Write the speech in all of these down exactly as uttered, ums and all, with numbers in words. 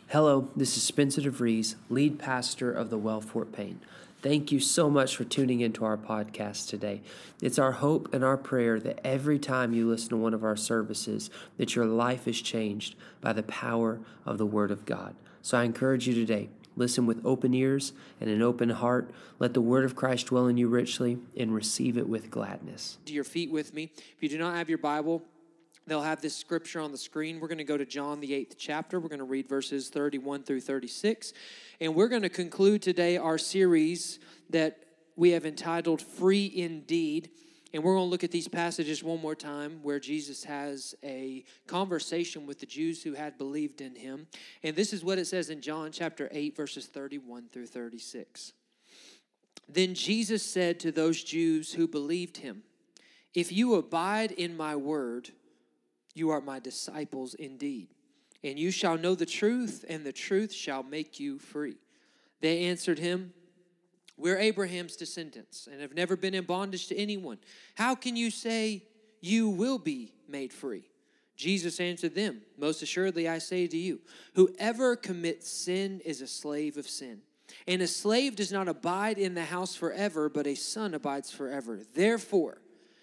Hello, this is Spencer DeVries, lead pastor of the Well Fort Payne. Thank you so much for tuning into our podcast today. It's our hope and our prayer that every time you listen to one of our services, that your life is changed by the power of the Word of God. So I encourage you today, listen with open ears and an open heart. Let the Word of Christ dwell in you richly and receive it with gladness. To your feet with me. If you do not have your Bible, they'll have this scripture on the screen. We're going to go to John, the eighth chapter. We're going to read verses thirty-one through thirty-six. And we're going to conclude today our series that we have entitled Free Indeed. And we're going to look at these passages one more time where Jesus has a conversation with the Jews who had believed in him. And this is what it says in John chapter eight, verses thirty-one through thirty-six. Then Jesus said to those Jews who believed him, "If you abide in my word, you are my disciples indeed, and you shall know the truth, and the truth shall make you free." They answered him, "We're Abraham's descendants and have never been in bondage to anyone. How can you say you will be made free?" Jesus answered them, "Most assuredly I say to you, whoever commits sin is a slave of sin. And a slave does not abide in the house forever, but a son abides forever. Therefore,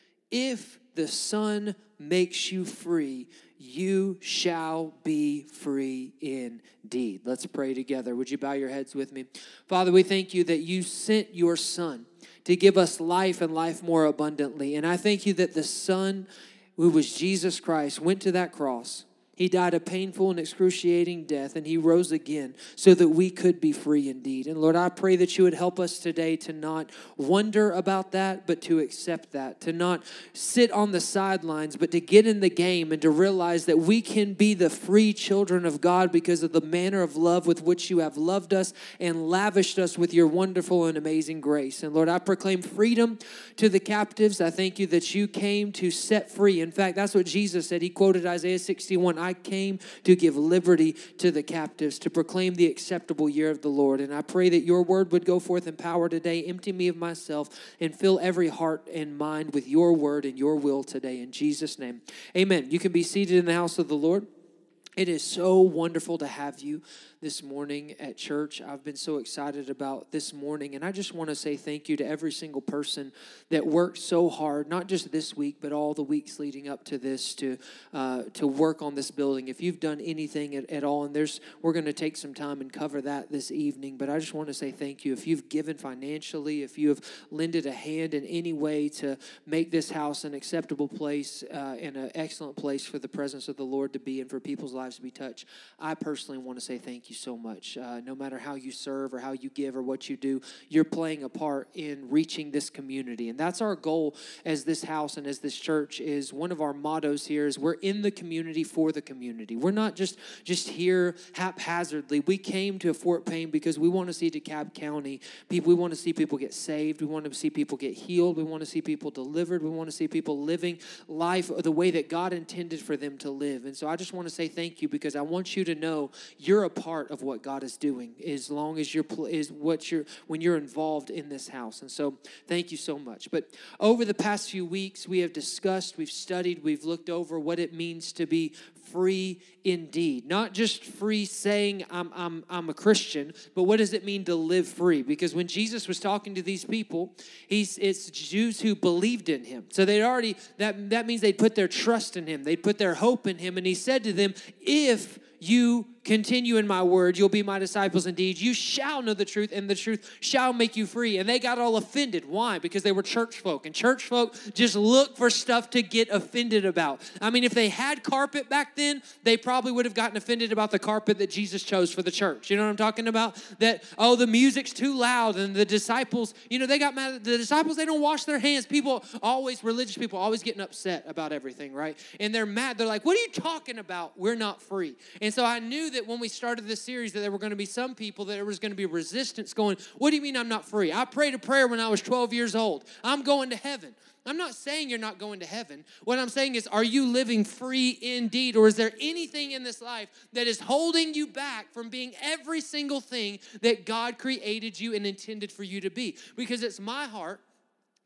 if the Son makes you free, you shall be free indeed." Let's pray together. Would you bow your heads with me? Father, we thank you that you sent your Son to give us life and life more abundantly. And I thank you that the Son, who was Jesus Christ, went to that cross. He died a painful and excruciating death, and he rose again so that we could be free indeed. And Lord, I pray that you would help us today to not wonder about that, but to accept that, to not sit on the sidelines, but to get in the game and to realize that we can be the free children of God because of the manner of love with which you have loved us and lavished us with your wonderful and amazing grace. And Lord, I proclaim freedom to the captives. I thank you that you came to set free. In fact, that's what Jesus said. He quoted Isaiah sixty-one. I came to give liberty to the captives, to proclaim the acceptable year of the Lord. And I pray that your word would go forth in power today. Empty me of myself and fill every heart and mind with your word and your will today. In Jesus' name, amen. You can be seated in the house of the Lord. It is so wonderful to have you this morning at church. I've been so excited about this morning, and I just want to say thank you to every single person that worked so hard, not just this week, but all the weeks leading up to this to uh, to work on this building. If you've done anything at, at all, and there's we're going to take some time and cover that this evening, but I just want to say thank you. If you've given financially, if you have lended a hand in any way to make this house an acceptable place uh, and an excellent place for the presence of the Lord to be and for people's lives to be touched, I personally want to say thank you so much. Uh, no matter how you serve or how you give or what you do, you're playing a part in reaching this community. And that's our goal as this house and as this church. Is one of our mottos here is we're in the community for the community. We're not just, just here haphazardly. We came to Fort Payne because we want to see DeKalb County people. We want to see people get saved. We want to see people get healed. We want to see people delivered. We want to see people living life the way that God intended for them to live. And so I just want to say thank you because I want you to know you're a part of what God is doing as long as you're is what you're when you're involved in this house. And so thank you so much. But over the past few weeks, we have discussed, we've studied, we've looked over what it means to be free indeed. Not just free saying I'm I'm I'm a Christian, but what does it mean to live free? Because when Jesus was talking to these people, he's it's Jews who believed in him. So they'd already that that means they'd put their trust in him. They'd put their hope in him. And he said to them, if you continue in my word, you'll be my disciples indeed. You shall know the truth, and the truth shall make you free. And they got all offended. Why? Because they were church folk. And church folk just look for stuff to get offended about. I mean, if they had carpet back then, they probably would have gotten offended about the carpet that Jesus chose for the church. You know what I'm talking about? That, oh, the music's too loud, and the disciples, you know, they got mad. The disciples, they don't wash their hands. People always, religious people, always getting upset about everything, right? And they're mad. They're like, what are you talking about? We're not free. And so I knew that when we started this series that there were going to be some people that there was going to be resistance going, what do you mean I'm not free? I prayed a prayer when I was twelve years old. I'm going to heaven. I'm not saying you're not going to heaven. What I'm saying is, are you living free indeed? Or is there anything in this life that is holding you back from being every single thing that God created you and intended for you to be? Because it's my heart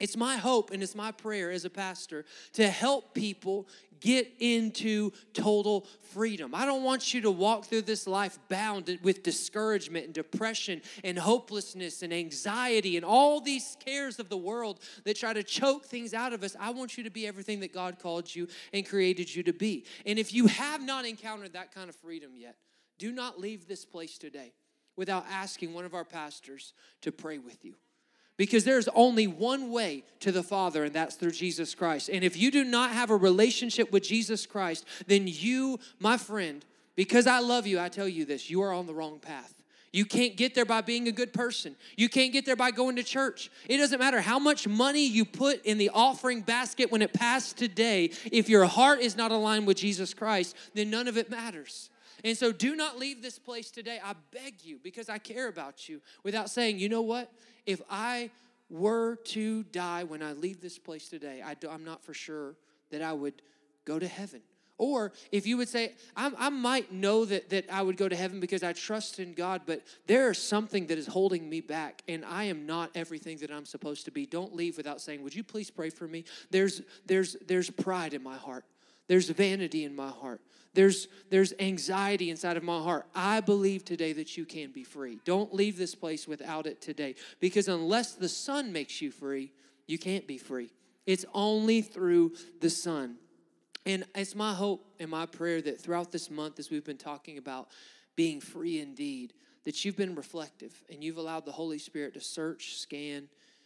It's my hope and it's my prayer as a pastor to help people get into total freedom. I don't want you to walk through this life bound with discouragement and depression and hopelessness and anxiety and all these cares of the world that try to choke things out of us. I want you to be everything that God called you and created you to be. And if you have not encountered that kind of freedom yet, do not leave this place today without asking one of our pastors to pray with you. Because there's only one way to the Father, and that's through Jesus Christ. And if you do not have a relationship with Jesus Christ, then you, my friend, because I love you, I tell you this, you are on the wrong path. You can't get there by being a good person. You can't get there by going to church. It doesn't matter how much money you put in the offering basket when it passed today. If your heart is not aligned with Jesus Christ, then none of it matters. And so do not leave this place today, I beg you, because I care about you, without saying, you know what? If I were to die when I leave this place today, I do, I'm not for sure that I would go to heaven. Or if you would say, I, I might know that, that I would go to heaven because I trust in God, but there is something that is holding me back, and I am not everything that I'm supposed to be. Don't leave without saying, would you please pray for me? There's, there's, there's pride in my heart. There's vanity in my heart. There's, there's anxiety inside of my heart. I believe today that you can be free. Don't leave this place without it today. Because unless the Son makes you free, you can't be free. It's only through the Son. And it's my hope and my prayer that throughout this month, as we've been talking about being free indeed, that you've been reflective and you've allowed the Holy Spirit to search, scan,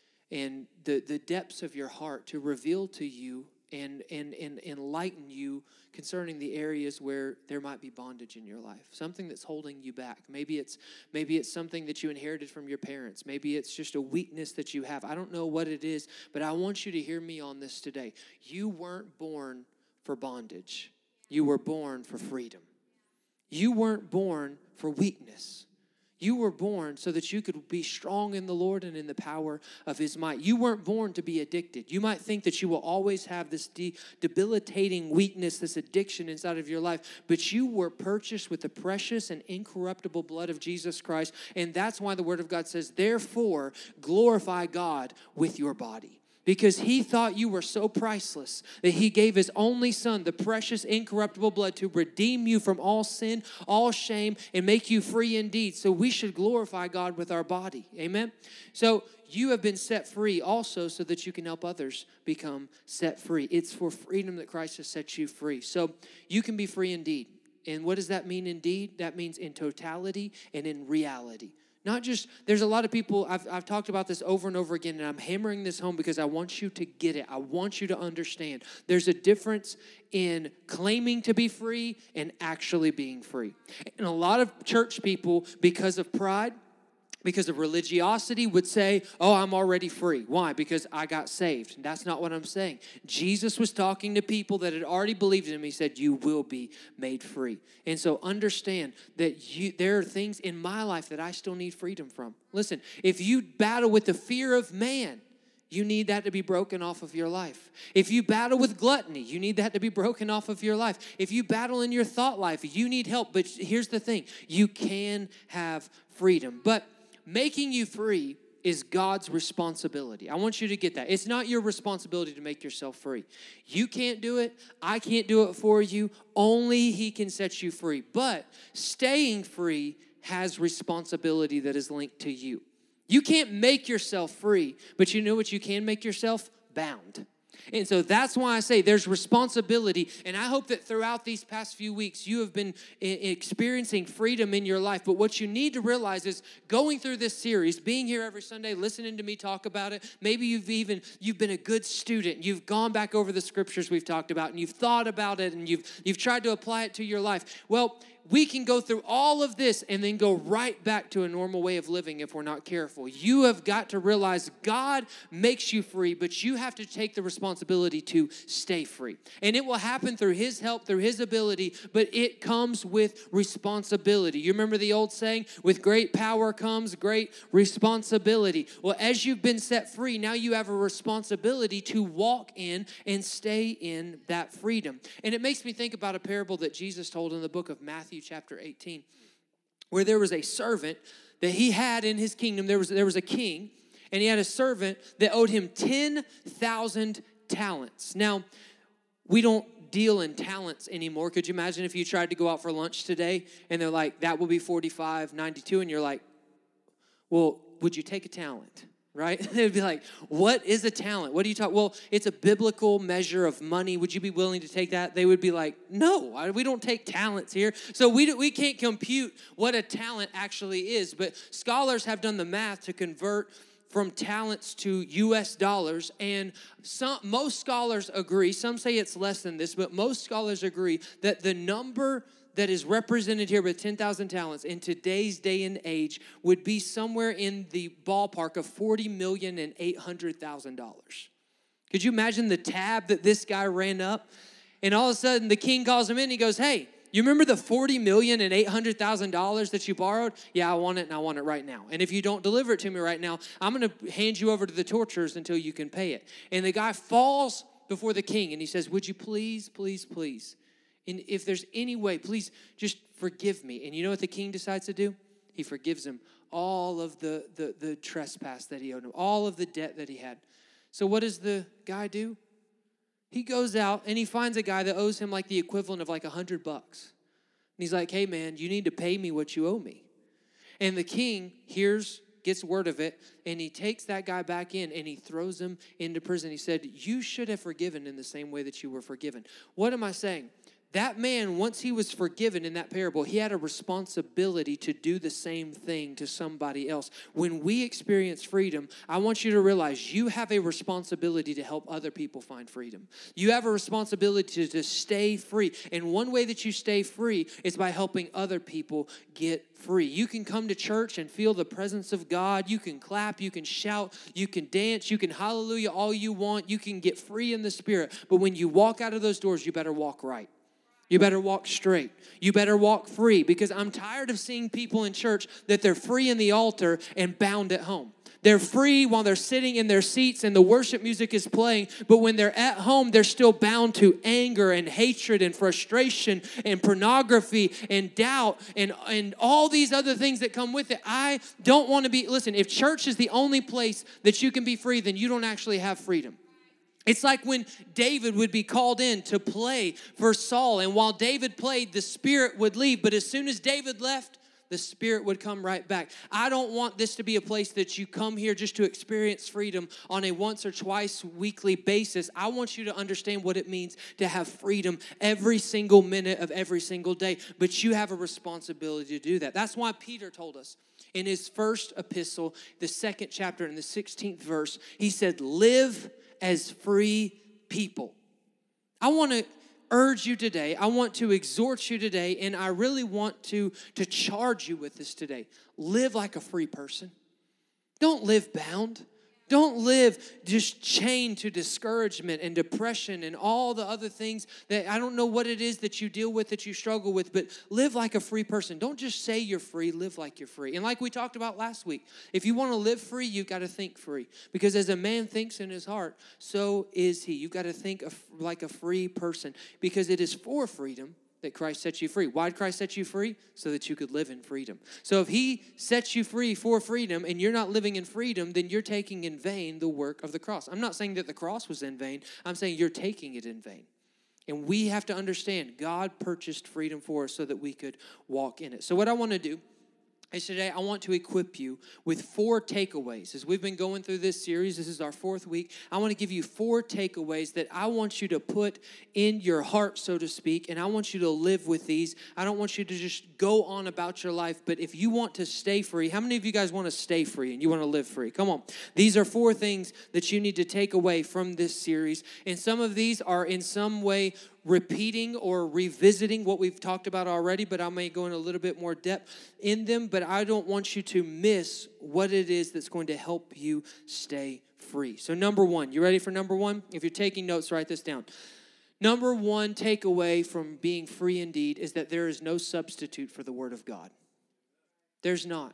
and the, the depths of your heart to reveal to you And, and, and enlighten you concerning the areas where there might be bondage in your life, something that's holding you back. Maybe it's maybe it's something that you inherited from your parents. Maybe it's just a weakness that you have. I don't know what it is, but I want you to hear me on this today. You weren't born for bondage. You were born for freedom. You weren't born for weakness. You were born so that you could be strong in the Lord and in the power of His might. You weren't born to be addicted. You might think that you will always have this de- debilitating weakness, this addiction inside of your life, but you were purchased with the precious and incorruptible blood of Jesus Christ, and that's why the Word of God says, therefore, glorify God with your body. Because He thought you were so priceless that He gave His only Son, the precious, incorruptible blood, to redeem you from all sin, all shame, and make you free indeed. So we should glorify God with our body. Amen? So you have been set free also so that you can help others become set free. It's for freedom that Christ has set you free. So you can be free indeed. And what does that mean indeed? That means in totality and in reality. Not just, there's a lot of people, I've, I've talked about this over and over again, and I'm hammering this home because I want you to get it. I want you to understand. There's a difference in claiming to be free and actually being free. And a lot of church people, because of pride, because of religiosity, would say, oh, I'm already free. Why? Because I got saved. And that's not what I'm saying. Jesus was talking to people that had already believed in Him. He said, you will be made free. And so understand that you, there are things in my life that I still need freedom from. Listen, if you battle with the fear of man, you need that to be broken off of your life. If you battle with gluttony, you need that to be broken off of your life. If you battle in your thought life, you need help. But here's the thing. You can have freedom. But making you free is God's responsibility. I want you to get that. It's not your responsibility to make yourself free. You can't do it. I can't do it for you. Only He can set you free. But staying free has responsibility that is linked to you. You can't make yourself free, but you know what you can make yourself? Bound. And so that's why I say there's responsibility. And I hope that throughout these past few weeks, you have been experiencing freedom in your life. But what you need to realize is going through this series, being here every Sunday, listening to me talk about it. Maybe you've even, you've been a good student. You've gone back over the scriptures we've talked about and you've thought about it and you've, you've tried to apply it to your life. Well, we can go through all of this and then go right back to a normal way of living if we're not careful. You have got to realize God makes you free, but you have to take the responsibility to stay free. And it will happen through His help, through His ability, but it comes with responsibility. You remember the old saying, with great power comes great responsibility. Well, as you've been set free, now you have a responsibility to walk in and stay in that freedom. And it makes me think about a parable that Jesus told in the book of Matthew chapter eighteen, where there was a servant that he had in his kingdom. There was, there was a king, And he had a servant that owed him ten thousand talents. Now, we don't deal in talents anymore. Could you imagine if you tried to go out for lunch today and they're like, that will be forty-five ninety-two, and you're like, well, would you take a talent? Right? They'd be like, what is a talent? What do you talk? Well, it's a biblical measure of money. Would you be willing to take that? They would be like, no, I, we don't take talents here. So we, we can't compute what a talent actually is. But scholars have done the math to convert from talents to U S dollars. And some, most scholars agree, some say it's less than this, but most scholars agree that the number that is represented here with ten thousand talents in today's day and age would be somewhere in the ballpark of forty million dollars and eight hundred thousand dollars. Could you imagine the tab that this guy ran up? And all of a sudden, the king calls him in. And he goes, hey, you remember the forty million dollars and eight hundred thousand dollars that you borrowed? Yeah, I want it, and I want it right now. And if you don't deliver it to me right now, I'm going to hand you over to the torturers until you can pay it. And the guy falls before the king, and he says, would you please, please, please, and if there's any way, please just forgive me. And you know what the king decides to do? He forgives him all of the, the, the trespass that he owed him, all of the debt that he had. So what does the guy do? He goes out and he finds a guy that owes him like the equivalent of like a hundred bucks. And he's like, hey man, you need to pay me what you owe me. And the king hears, gets word of it, and he takes that guy back in and he throws him into prison. He said, you should have forgiven in the same way that you were forgiven. What am I saying? That man, once he was forgiven in that parable, he had a responsibility to do the same thing to somebody else. When we experience freedom, I want you to realize you have a responsibility to help other people find freedom. You have a responsibility to, to stay free. And one way that you stay free is by helping other people get free. You can come to church and feel the presence of God. You can clap, you can shout, you can dance, you can hallelujah all you want. You can get free in the spirit. But when you walk out of those doors, you better walk right. You better walk straight. You better walk free, because I'm tired of seeing people in church that they're free in the altar and bound at home. They're free while they're sitting in their seats and the worship music is playing, but when they're at home, they're still bound to anger and hatred and frustration and pornography and doubt and, and all these other things that come with it. I don't want to be, listen, if church is the only place that you can be free, then you don't actually have freedom. It's like when David would be called in to play for Saul. And while David played, the Spirit would leave. But as soon as David left, the Spirit would come right back. I don't want this to be a place that you come here just to experience freedom on a once or twice weekly basis. I want you to understand what it means to have freedom every single minute of every single day. But you have a responsibility to do that. That's why Peter told us in his first epistle, the second chapter in the sixteenth verse, he said, live as free people. I want to urge you today. I want to exhort you today, and I really want to, to charge you with this today. Live like a free person. Don't live bound. Don't live just chained to discouragement and depression and all the other things that I don't know what it is that you deal with, that you struggle with, but live like a free person. Don't just say you're free, live like you're free. And like we talked about last week, if you want to live free, you've got to think free. Because as a man thinks in his heart, so is he. You've got to think of, like a free person, because it is for freedom that Christ set you free. Why did Christ set you free? So that you could live in freedom. So if he sets you free for freedom and you're not living in freedom, then you're taking in vain the work of the cross. I'm not saying that the cross was in vain. I'm saying you're taking it in vain. And we have to understand God purchased freedom for us so that we could walk in it. So what I want to do is today I want to equip you with four takeaways. As we've been going through this series, this is our fourth week, I want to give you four takeaways that I want you to put in your heart, so to speak, and I want you to live with these. I don't want you to just go on about your life, but if you want to stay free, how many of you guys want to stay free and you want to live free? Come on. These are four things that you need to take away from this series, and some of these are in some way repeating or revisiting what we've talked about already, but I may go in a little bit more depth in them, but I don't want you to miss what it is that's going to help you stay free. So number one, you ready for number one? If you're taking notes, write this down. Number one takeaway from being free indeed is that there is no substitute for the Word of God. There's not.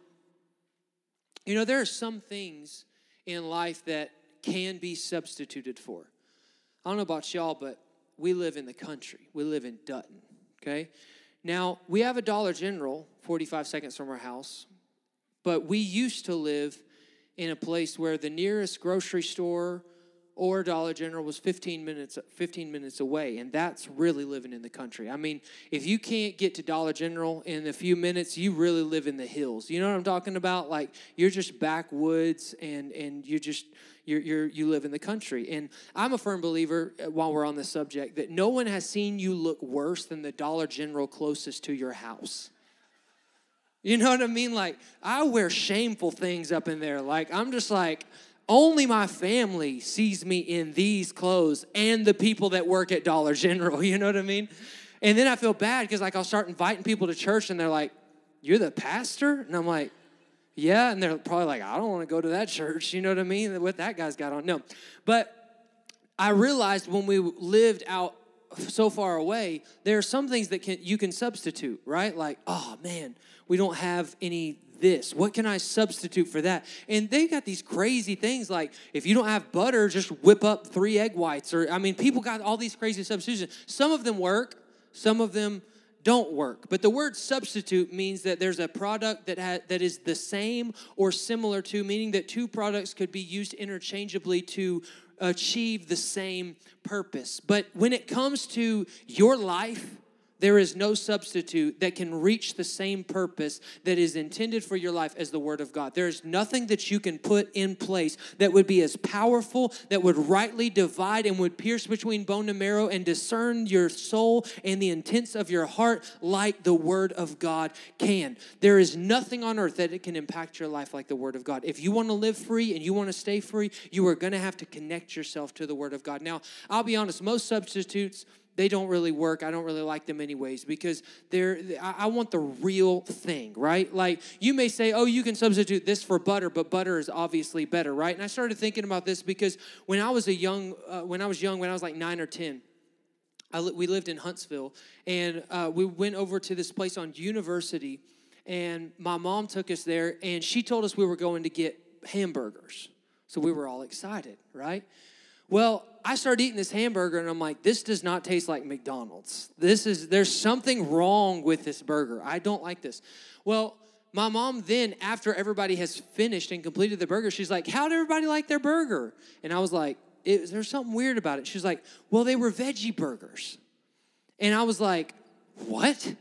You know, there are some things in life that can be substituted for. I don't know about y'all, but we live in the country. We live in Dutton, okay? Now, we have a Dollar General forty-five seconds from our house, but we used to live in a place where the nearest grocery store or Dollar General was fifteen minutes fifteen minutes away, and that's really living in the country. I mean, if you can't get to Dollar General in a few minutes, you really live in the hills. You know what I'm talking about? Like, you're just backwoods, and and you just you're you're you live in the country. And I'm a firm believer, while we're on the subject, that no one has seen you look worse than the Dollar General closest to your house. You know what I mean? Like, I wear shameful things up in there. Like, I'm just like, only my family sees me in these clothes and the people that work at Dollar General. You know what I mean? And then I feel bad because, like, I'll start inviting people to church, and they're like, "You're the pastor?" And I'm like, "Yeah." And they're probably like, "I don't want to go to that church." You know what I mean? What that guy's got on. No. But I realized when we lived out so far away, there are some things that can you can substitute, right? Like, oh, man, we don't have any this. What can I substitute for that? And they got these crazy things like, if you don't have butter, just whip up three egg whites. Or, I mean, people got all these crazy substitutions. Some of them work. Some of them don't work. But the word substitute means that there's a product that ha- that is the same or similar to, meaning that two products could be used interchangeably to achieve the same purpose. But when it comes to your life, there is no substitute that can reach the same purpose that is intended for your life as the Word of God. There is nothing that you can put in place that would be as powerful, that would rightly divide and would pierce between bone and marrow and discern your soul and the intents of your heart like the Word of God can. There is nothing on earth that it can impact your life like the Word of God. If you want to live free and you want to stay free, you are going to have to connect yourself to the Word of God. Now, I'll be honest, most substitutes, they don't really work. I don't really like them anyways because they're. I want the real thing, right? Like, you may say, oh, you can substitute this for butter, but butter is obviously better, right? And I started thinking about this because when I was a young, uh, when I was young, when I was like nine or ten, I li- we lived in Huntsville, and uh, we went over to this place on University, and my mom took us there, and she told us we were going to get hamburgers. So we were all excited, right? Well, I started eating this hamburger, and I'm like, this does not taste like McDonald's. This is, there's something wrong with this burger. I don't like this. Well, my mom then, after everybody has finished and completed the burger, she's like, how did everybody like their burger? And I was like, it, there's something weird about it. She's like, well, they were veggie burgers. And I was like, what?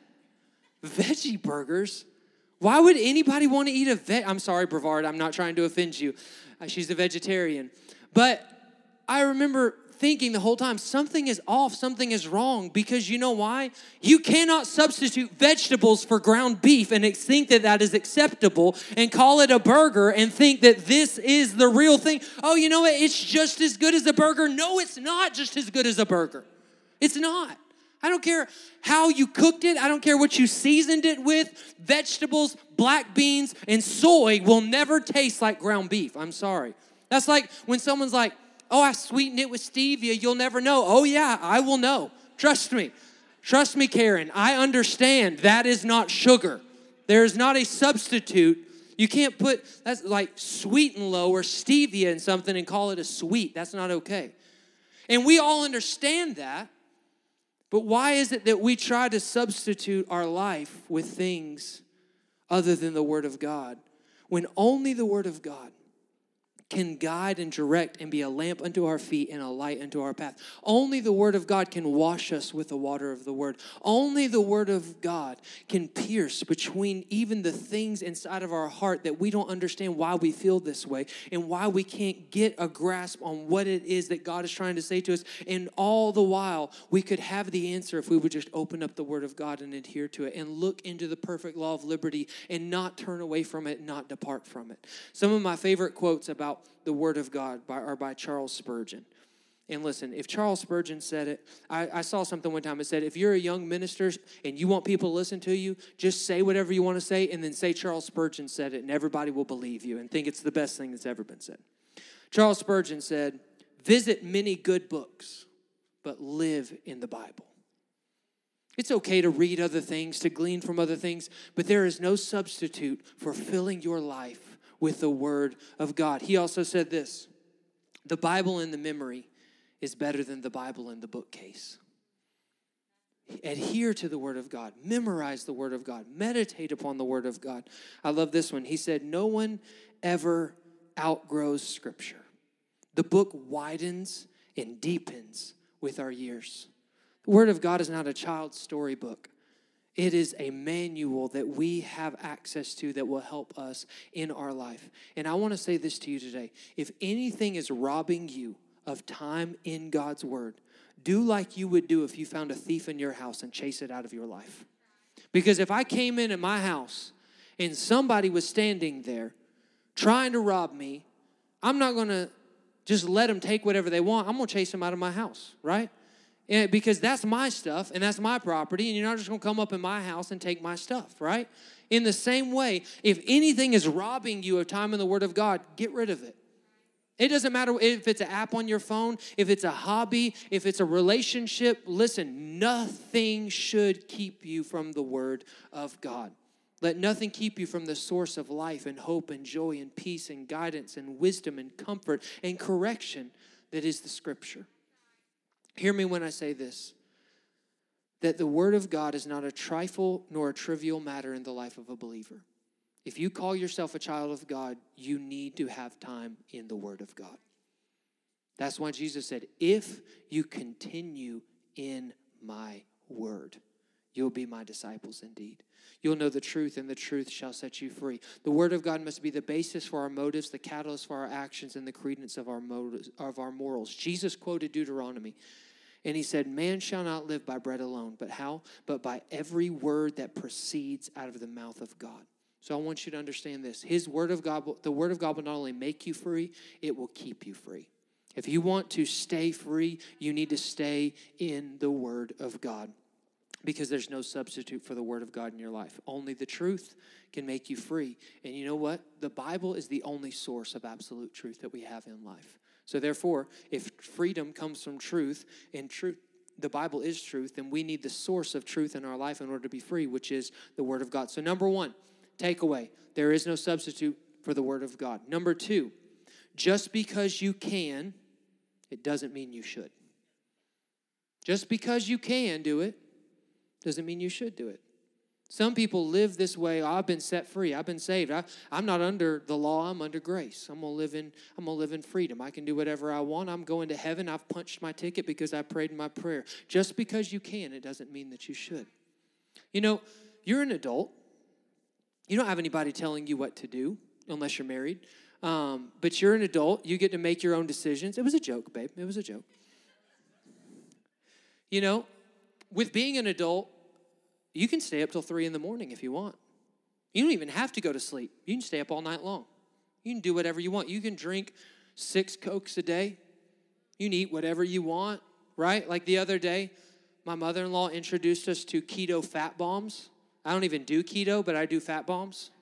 Veggie burgers? Why would anybody want to eat a veg? I'm sorry, Brevard, I'm not trying to offend you. Uh, she's a vegetarian. But I remember thinking the whole time, something is off, something is wrong, because you know why? You cannot substitute vegetables for ground beef and think that that is acceptable and call it a burger and think that this is the real thing. Oh, you know what? It's just as good as a burger. No, it's not just as good as a burger. It's not. I don't care how you cooked it. I don't care what you seasoned it with. Vegetables, black beans, and soy will never taste like ground beef. I'm sorry. That's like when someone's like, oh, I sweetened it with stevia. You'll never know. Oh, yeah, I will know. Trust me. Trust me, Karen. I understand that is not sugar. There is not a substitute. You can't put, that's like sweet and low or stevia in something and call it a sweet. That's not okay. And we all understand that. But why is it that we try to substitute our life with things other than the Word of God, when only the Word of God can guide and direct and be a lamp unto our feet and a light unto our path? Only the Word of God can wash us with the water of the Word. Only the Word of God can pierce between even the things inside of our heart that we don't understand why we feel this way and why we can't get a grasp on what it is that God is trying to say to us. And all the while, we could have the answer if we would just open up the Word of God and adhere to it and look into the perfect law of liberty and not turn away from it, not depart from it. Some of my favorite quotes about the Word of God by, are by Charles Spurgeon. And listen, if Charles Spurgeon said it, I, I saw something one time. It said, if you're a young minister and you want people to listen to you, just say whatever you want to say and then say Charles Spurgeon said it, and everybody will believe you and think it's the best thing that's ever been said. Charles Spurgeon said, visit many good books, but live in the Bible. It's okay to read other things, to glean from other things, but there is no substitute for filling your life with the Word of God. He also said this, the Bible in the memory is better than the Bible in the bookcase. Adhere to the Word of God. Memorize the Word of God. Meditate upon the Word of God. I love this one. He said, no one ever outgrows Scripture. The book widens and deepens with our years. The Word of God is not a child's storybook. It is a manual that we have access to that will help us in our life. And I want to say this to you today. If anything is robbing you of time in God's Word, do like you would do if you found a thief in your house and chase it out of your life. Because if I came in at my house and somebody was standing there trying to rob me, I'm not going to just let them take whatever they want. I'm going to chase them out of my house, right? And because that's my stuff and that's my property, and you're not just going to come up in my house and take my stuff, right? In the same way, if anything is robbing you of time in the Word of God, get rid of it. It doesn't matter if it's an app on your phone, if it's a hobby, if it's a relationship. Listen, nothing should keep you from the Word of God. Let nothing keep you from the source of life and hope and joy and peace and guidance and wisdom and comfort and correction that is the Scripture. Hear me when I say this, that the Word of God is not a trifle nor a trivial matter in the life of a believer. If you call yourself a child of God, you need to have time in the Word of God. That's why Jesus said, if you continue in my word, you'll be my disciples indeed. You'll know the truth, and the truth shall set you free. The Word of God must be the basis for our motives, the catalyst for our actions, and the credence of our motives, of our morals. Jesus quoted Deuteronomy, and he said, man shall not live by bread alone, but how? But by every word that proceeds out of the mouth of God. So I want you to understand this. His Word of God, the Word of God will not only make you free, it will keep you free. If you want to stay free, you need to stay in the Word of God, because there's no substitute for the Word of God in your life. Only the truth can make you free. And you know what? The Bible is the only source of absolute truth that we have in life. So therefore, if freedom comes from truth, and truth, the Bible is truth, then we need the source of truth in our life in order to be free, which is the Word of God. So number one, takeaway, there is no substitute for the Word of God. Number two, just because you can, it doesn't mean you should. Just because you can do it, doesn't mean you should do it. Some people live this way. Oh, I've been set free. I've been saved. I, I'm not under the law. I'm under grace. I'm gonna live in. I'm gonna live in freedom. I can do whatever I want. I'm going to heaven. I've punched my ticket because I prayed my prayer. Just because you can, it doesn't mean that you should. You know, you're an adult. You don't have anybody telling you what to do unless you're married. Um, but you're an adult. You get to make your own decisions. It was a joke, babe. It was a joke. You know, with being an adult, you can stay up till three in the morning if you want. You don't even have to go to sleep. You can stay up all night long. You can do whatever you want. You can drink six Cokes a day. You can eat whatever you want, right? Like the other day, my mother-in-law introduced us to keto fat bombs. I don't even do keto, but I do fat bombs.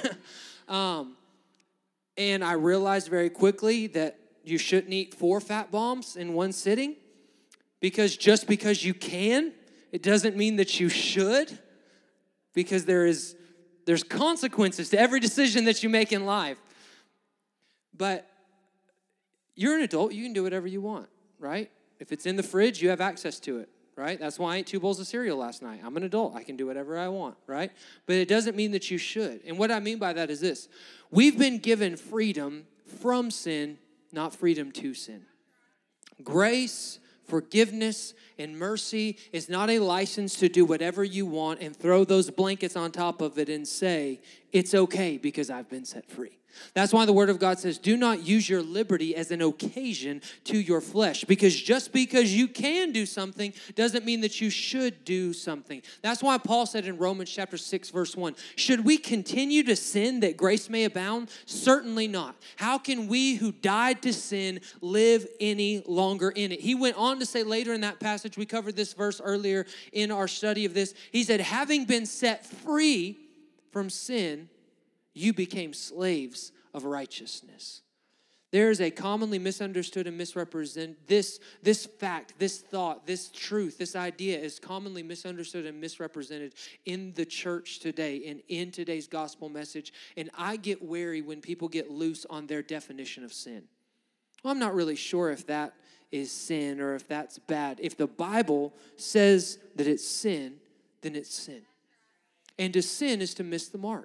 um, and I realized very quickly that you shouldn't eat four fat bombs in one sitting, because just because you can, it doesn't mean that you should, because there is there's consequences to every decision that you make in life. But you're an adult, you can do whatever you want, right? If it's in the fridge, you have access to it, right? That's why I ate two bowls of cereal last night. I'm an adult, I can do whatever I want, right? But it doesn't mean that you should. And what I mean by that is this: we've been given freedom from sin, not freedom to sin. Grace, forgiveness, and mercy is not a license to do whatever you want and throw those blankets on top of it and say, it's okay because I've been set free. That's why the Word of God says, do not use your liberty as an occasion to your flesh, because just because you can do something doesn't mean that you should do something. That's why Paul said in Romans chapter six, verse one, should we continue to sin that grace may abound? Certainly not. How can we who died to sin live any longer in it? He went on to say later in that passage, we covered this verse earlier in our study of this, he said, having been set free from sin, you became slaves of righteousness. There is a commonly misunderstood and misrepresented, this, this fact, this thought, this truth, this idea is commonly misunderstood and misrepresented in the church today and in today's gospel message. And I get wary when people get loose on their definition of sin. Well, I'm not really sure if that is sin or if that's bad. If the Bible says that it's sin, then it's sin. And to sin is to miss the mark.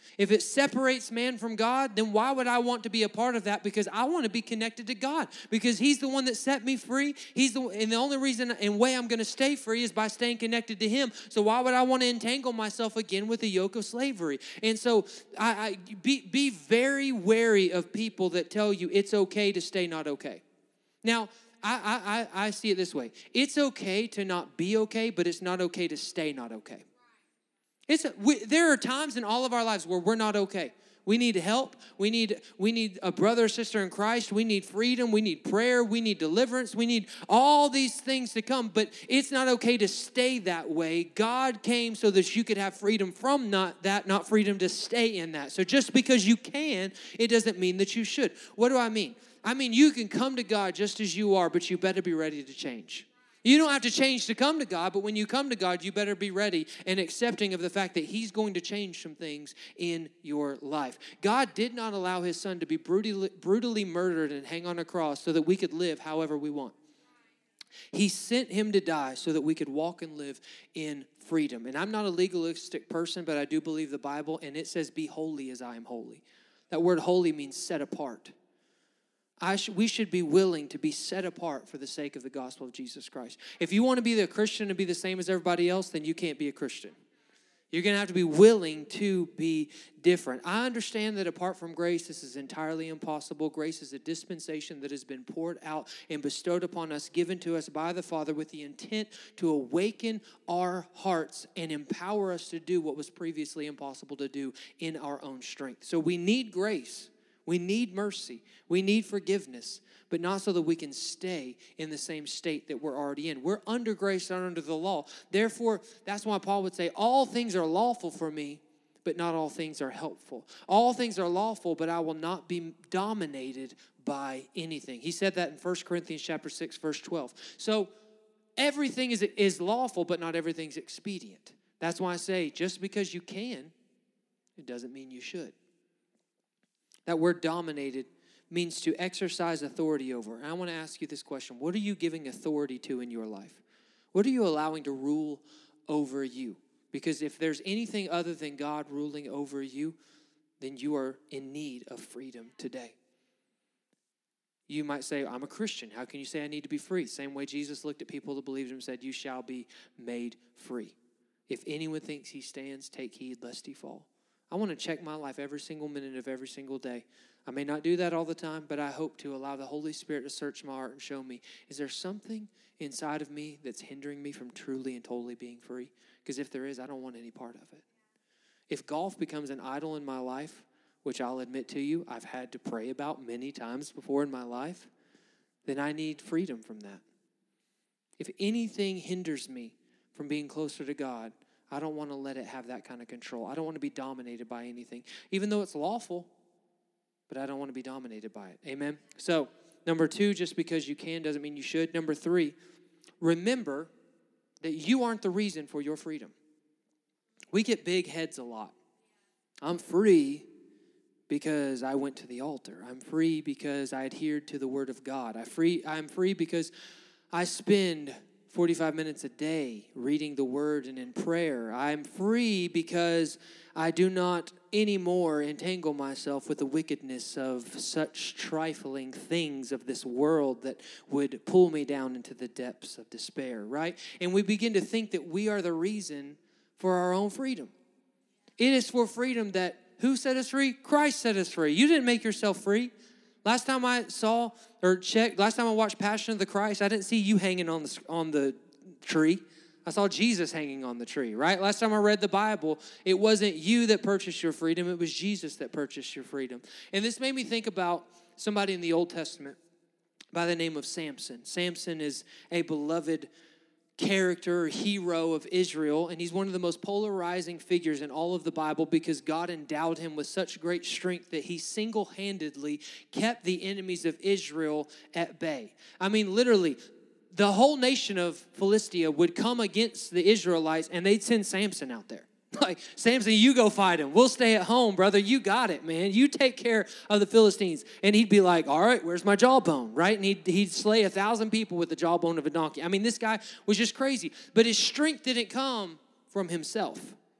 If it separates man from God, then why would I want to be a part of that? Because I want to be connected to God, because he's the one that set me free. He's the and the only reason and way I'm going to stay free is by staying connected to him. So why would I want to entangle myself again with the yoke of slavery? And so I, I be be very wary of people that tell you it's okay to stay not okay. Now, I I I see it this way. It's okay to not be okay, but it's not okay to stay not okay. It's a, we, there are times in all of our lives where we're not okay. We need help. We need we need a brother or sister in Christ. We need freedom. We need prayer. We need deliverance. We need all these things to come. But it's not okay to stay that way. God came so that you could have freedom from not that, not freedom to stay in that. So just because you can, it doesn't mean that you should. What do I mean? I mean, you can come to God just as you are, but you better be ready to change. You don't have to change to come to God, but when you come to God, you better be ready and accepting of the fact that he's going to change some things in your life. God did not allow his son to be brutally, brutally murdered and hang on a cross so that we could live however we want. He sent him to die so that we could walk and live in freedom. And I'm not a legalistic person, but I do believe the Bible, and it says, be holy as I am holy. That word holy means set apart. I sh- we should be willing to be set apart for the sake of the gospel of Jesus Christ. If you want to be the Christian and be the same as everybody else, then you can't be a Christian. You're going to have to be willing to be different. I understand that apart from grace, this is entirely impossible. Grace is a dispensation that has been poured out and bestowed upon us, given to us by the Father with the intent to awaken our hearts and empower us to do what was previously impossible to do in our own strength. So we need grace. We need mercy. We need forgiveness, but not so that we can stay in the same state that we're already in. We're under grace, not under the law. Therefore, that's why Paul would say, all things are lawful for me, but not all things are helpful. All things are lawful, but I will not be dominated by anything. He said that in First Corinthians chapter six, verse twelve. So everything is, is lawful, but not everything's expedient. That's why I say, just because you can, it doesn't mean you should. That word dominated means to exercise authority over. And I want to ask you this question. What are you giving authority to in your life? What are you allowing to rule over you? Because if there's anything other than God ruling over you, then you are in need of freedom today. You might say, I'm a Christian. How can you say I need to be free? Same way Jesus looked at people that believed him and said, you shall be made free. If anyone thinks he stands, take heed lest he fall. I want to check my life every single minute of every single day. I may not do that all the time, but I hope to allow the Holy Spirit to search my heart and show me, is there something inside of me that's hindering me from truly and totally being free? Because if there is, I don't want any part of it. If golf becomes an idol in my life, which I'll admit to you, I've had to pray about many times before in my life, then I need freedom from that. If anything hinders me from being closer to God, I don't want to let it have that kind of control. I don't want to be dominated by anything, even though it's lawful, but I don't want to be dominated by it. Amen? So, number two, just because you can doesn't mean you should. Number three, remember that you aren't the reason for your freedom. We get big heads a lot. I'm free because I went to the altar. I'm free because I adhered to the word of God. I free, I'm free because I spend forty-five minutes a day reading the word and in prayer. I'm free because I do not anymore entangle myself with the wickedness of such trifling things of this world that would pull me down into the depths of despair, right? And we begin to think that we are the reason for our own freedom. It is for freedom that who set us free? Christ set us free. You didn't make yourself free. Last time I saw or checked, last time I watched Passion of the Christ, I didn't see you hanging on the on the tree. I saw Jesus hanging on the tree, right? Last time I read the Bible, it wasn't you that purchased your freedom. It was Jesus that purchased your freedom. And this made me think about somebody in the Old Testament by the name of Samson. Samson is a beloved character, hero of Israel, and he's one of the most polarizing figures in all of the Bible because God endowed him with such great strength that he single-handedly kept the enemies of Israel at bay. I mean, literally, the whole nation of Philistia would come against the Israelites, and they'd send Samson out there. Like, Samson, you go fight him. We'll stay at home, brother. You got it, man. You take care of the Philistines. And he'd be like, all right, where's my jawbone, right? And he'd, he'd slay a thousand people with the jawbone of a donkey. I mean, this guy was just crazy. But his strength didn't come from himself.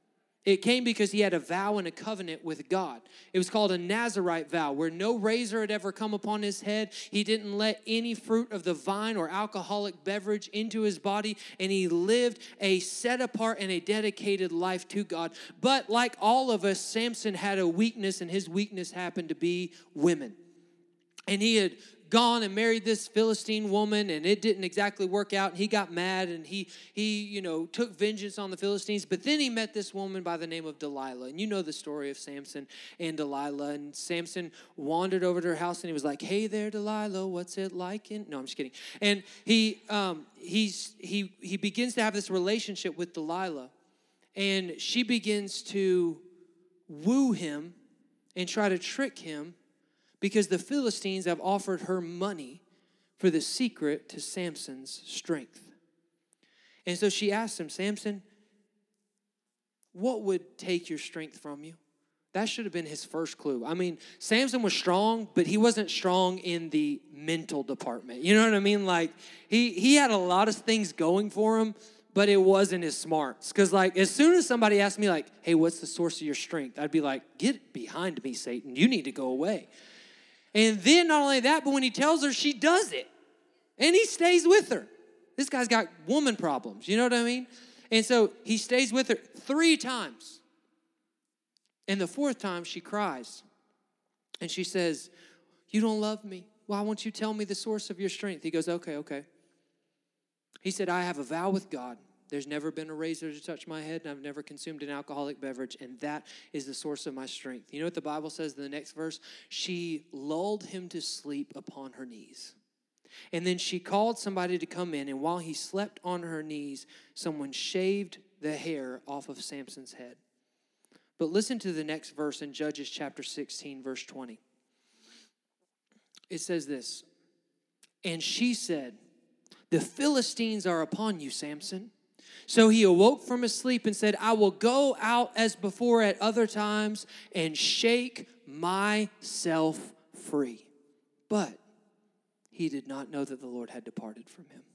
It came because he had a vow and a covenant with God. It was called a Nazirite vow, where no razor had ever come upon his head. He didn't let any fruit of the vine or alcoholic beverage into his body, and he lived a set apart and a dedicated life to God. But like all of us, Samson had a weakness, and his weakness happened to be women. And he had gone and married this Philistine woman, and it didn't exactly work out, and he got mad, and he, he you know, took vengeance on the Philistines. But then he met this woman by the name of Delilah, and you know the story of Samson and Delilah. And Samson wandered over to her house, and he was like, "Hey there, Delilah, what's it like?" In-? No, I'm just kidding. And he, um, he's, he, he begins to have this relationship with Delilah, and she begins to woo him and try to trick him, because the Philistines have offered her money for the secret to Samson's strength. And so she asked him, "Samson, what would take your strength from you?" That should have been his first clue. I mean, Samson was strong, but he wasn't strong in the mental department. You know what I mean? Like, he, he had a lot of things going for him, but it wasn't his smarts. Because, like, as soon as somebody asked me, like, "Hey, what's the source of your strength?" I'd be like, "Get behind me, Satan. You need to go away." And then not only that, but when he tells her, she does it. And he stays with her. This guy's got woman problems. You know what I mean? And so he stays with her three times. And the fourth time she cries. And she says, "You don't love me. Why won't you tell me the source of your strength?" He goes, "Okay, okay." He said, "I have a vow with God. There's never been a razor to touch my head, and I've never consumed an alcoholic beverage, and that is the source of my strength." You know what the Bible says in the next verse? She lulled him to sleep upon her knees. And then she called somebody to come in, and while he slept on her knees, someone shaved the hair off of Samson's head. But listen to the next verse in Judges chapter sixteen, verse twenty. It says this, "And she said, 'The Philistines are upon you, Samson.' So he awoke from his sleep and said, 'I will go out as before at other times and shake myself free.' But he did not know that the Lord had departed from him."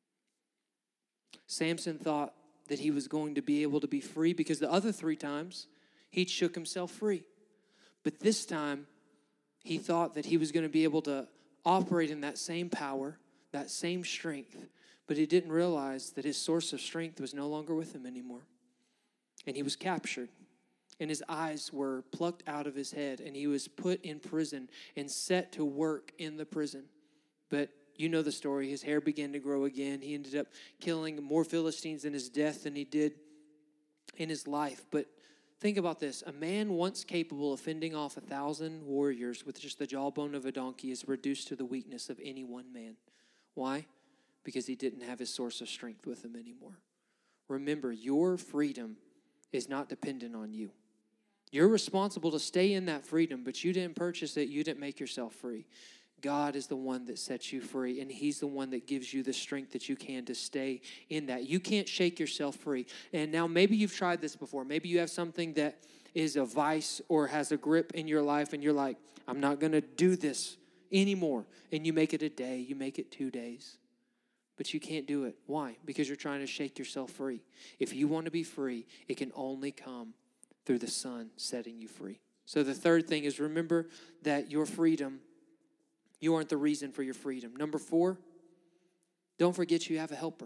Samson thought that he was going to be able to be free because the other three times he shook himself free. But this time he thought that he was going to be able to operate in that same power, that same strength. But he didn't realize that his source of strength was no longer with him anymore. And he was captured. And his eyes were plucked out of his head. And he was put in prison and set to work in the prison. But you know the story. His hair began to grow again. He ended up killing more Philistines in his death than he did in his life. But think about this. A man once capable of fending off a thousand warriors with just the jawbone of a donkey is reduced to the weakness of any one man. Why? Because he didn't have his source of strength with him anymore. Remember, your freedom is not dependent on you. You're responsible to stay in that freedom, but you didn't purchase it. You didn't make yourself free. God is the one that sets you free, and he's the one that gives you the strength that you can to stay in that. You can't shake yourself free. And now maybe you've tried this before. Maybe you have something that is a vice or has a grip in your life, and you're like, "I'm not going to do this anymore." And you make it a day. You make it two days. But you can't do it. Why? Because you're trying to shake yourself free. If you want to be free, it can only come through the Son setting you free. So the third thing is, remember that your freedom, you aren't the reason for your freedom. Number four, don't forget you have a helper.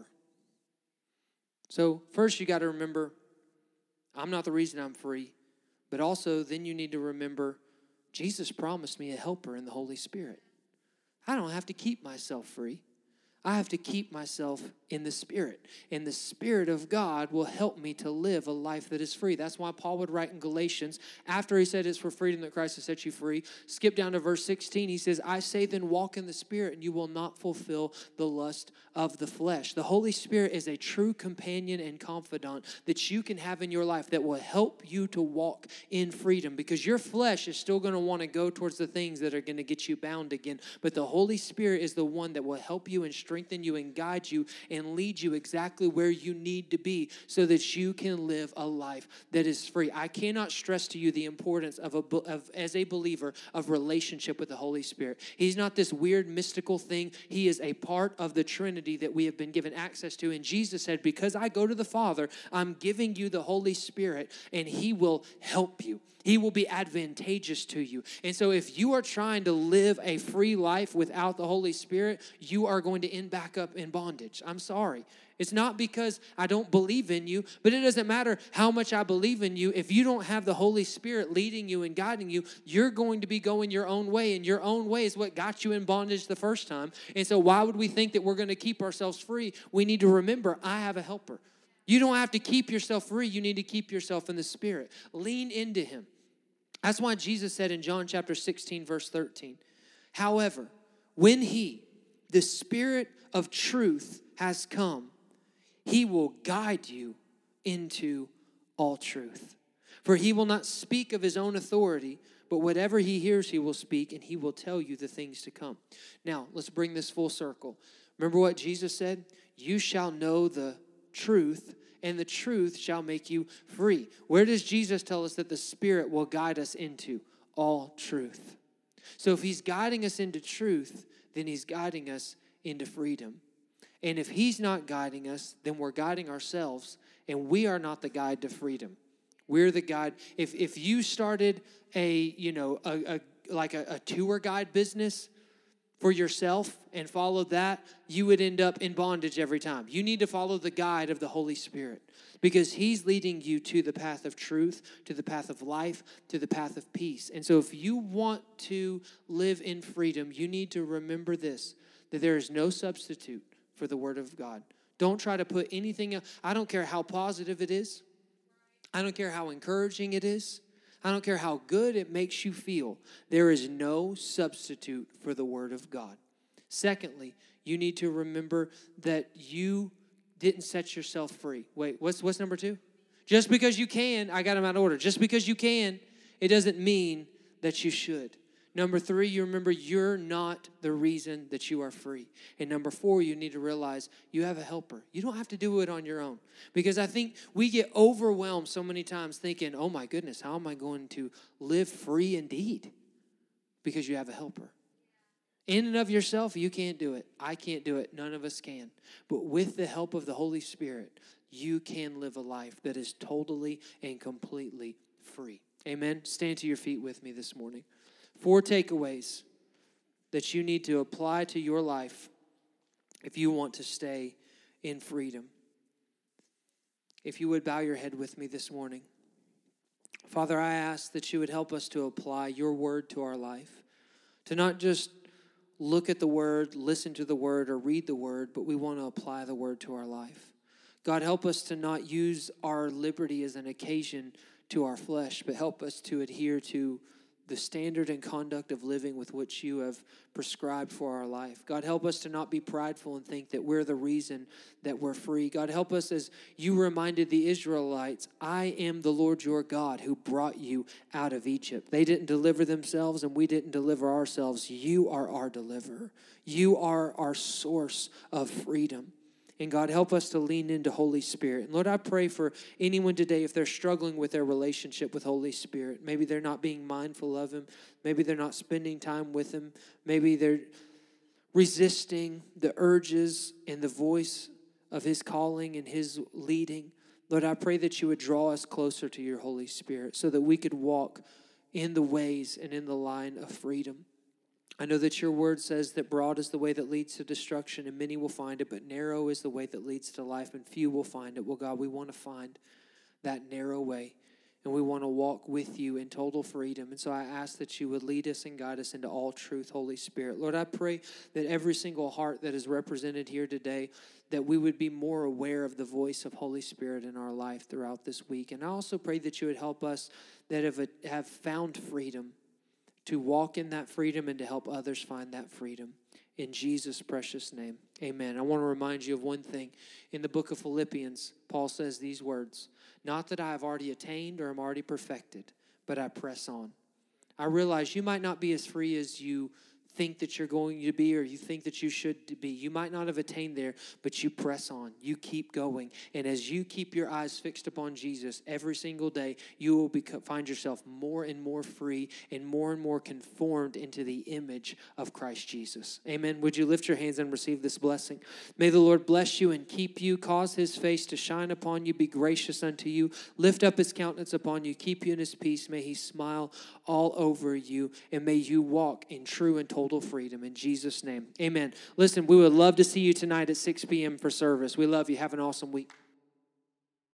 So first you got to remember, I'm not the reason I'm free. But also then you need to remember, Jesus promised me a helper in the Holy Spirit. I don't have to keep myself free. I have to keep myself in the Spirit. And the Spirit of God will help me to live a life that is free. That's why Paul would write in Galatians, after he said it's for freedom that Christ has set you free, skip down to verse sixteen. He says, "I say then walk in the Spirit, and you will not fulfill the lust of the flesh." The Holy Spirit is a true companion and confidant that you can have in your life that will help you to walk in freedom, because your flesh is still going to want to go towards the things that are going to get you bound again. But the Holy Spirit is the one that will help you and strengthen strengthen you and guide you and lead you exactly where you need to be so that you can live a life that is free. I cannot stress to you the importance of, a, of as a believer of relationship with the Holy Spirit. He's not this weird mystical thing. He is a part of the Trinity that we have been given access to. And Jesus said, because I go to the Father, I'm giving you the Holy Spirit, and he will help you. He will be advantageous to you. And so if you are trying to live a free life without the Holy Spirit, you are going to end back up in bondage. I'm sorry. It's not because I don't believe in you, but it doesn't matter how much I believe in you. If you don't have the Holy Spirit leading you and guiding you, you're going to be going your own way, and your own way is what got you in bondage the first time. And so why would we think that we're going to keep ourselves free? We need to remember, I have a helper. You don't have to keep yourself free. You need to keep yourself in the Spirit. Lean into him. That's why Jesus said in John chapter sixteen, verse thirteen, however, when he, the Spirit of truth, has come, he will guide you into all truth. For he will not speak of his own authority, but whatever he hears, he will speak, and he will tell you the things to come. Now, let's bring this full circle. Remember what Jesus said? You shall know the truth, and the truth shall make you free. Where does Jesus tell us that the Spirit will guide us into? All truth. So if he's guiding us into truth, then he's guiding us into freedom. And if he's not guiding us, then we're guiding ourselves, and we are not the guide to freedom. We're the guide. If if you started a, you know, a, a like a, a tour guide business for yourself and followed that, you would end up in bondage every time. You need to follow the guide of the Holy Spirit, because he's leading you to the path of truth, to the path of life, to the path of peace. And so if you want to live in freedom, you need to remember this, that there is no substitute for the Word of God. Don't try to put anything else. I don't care how positive it is. I don't care how encouraging it is. I don't care how good it makes you feel. There is no substitute for the Word of God. Secondly, you need to remember that you didn't set yourself free. Wait, what's what's number two? Just because you can, I got them out of order. Just because you can, it doesn't mean that you should. Number three, you remember you're not the reason that you are free. And number four, you need to realize you have a helper. You don't have to do it on your own. Because I think we get overwhelmed so many times thinking, oh my goodness, how am I going to live free indeed? Because you have a helper. In and of yourself, you can't do it. I can't do it. None of us can. But with the help of the Holy Spirit, you can live a life that is totally and completely free. Amen? Stand to your feet with me this morning. Four takeaways that you need to apply to your life if you want to stay in freedom. If you would bow your head with me this morning. Father, I ask that you would help us to apply your word to our life. To not just look at the word, listen to the word, or read the word, but we want to apply the word to our life. God, help us to not use our liberty as an occasion to our flesh, but help us to adhere to the standard and conduct of living with which you have prescribed for our life. God, help us to not be prideful and think that we're the reason that we're free. God, help us as you reminded the Israelites, I am the Lord your God who brought you out of Egypt. They didn't deliver themselves and we didn't deliver ourselves. You are our deliverer. You are our source of freedom. And God, help us to lean into Holy Spirit. And Lord, I pray for anyone today, if they're struggling with their relationship with Holy Spirit, maybe they're not being mindful of him, maybe they're not spending time with him, maybe they're resisting the urges and the voice of his calling and his leading. Lord, I pray that you would draw us closer to your Holy Spirit so that we could walk in the ways and in the line of freedom. I know that your word says that broad is the way that leads to destruction, and many will find it, but narrow is the way that leads to life, and few will find it. Well, God, we want to find that narrow way, and we want to walk with you in total freedom. And so I ask that you would lead us and guide us into all truth, Holy Spirit. Lord, I pray that every single heart that is represented here today, that we would be more aware of the voice of Holy Spirit in our life throughout this week. And I also pray that you would help us that have, have found freedom, to walk in that freedom and to help others find that freedom. In Jesus' precious name, amen. I want to remind you of one thing. In the book of Philippians, Paul says these words, not that I have already attained or am already perfected, but I press on. I realize you might not be as free as you think that you're going to be or you think that you should be. You might not have attained there, but you press on. You keep going. And as you keep your eyes fixed upon Jesus every single day, you will become, find yourself more and more free and more and more conformed into the image of Christ Jesus. Amen. Would you lift your hands and receive this blessing? May the Lord bless you and keep you, cause his face to shine upon you, be gracious unto you, lift up his countenance upon you, keep you in his peace. May he smile all over you, and may you walk in true and total freedom. In Jesus' name, amen. Listen, we would love to see you tonight at six p.m. for service. We love you. Have an awesome week.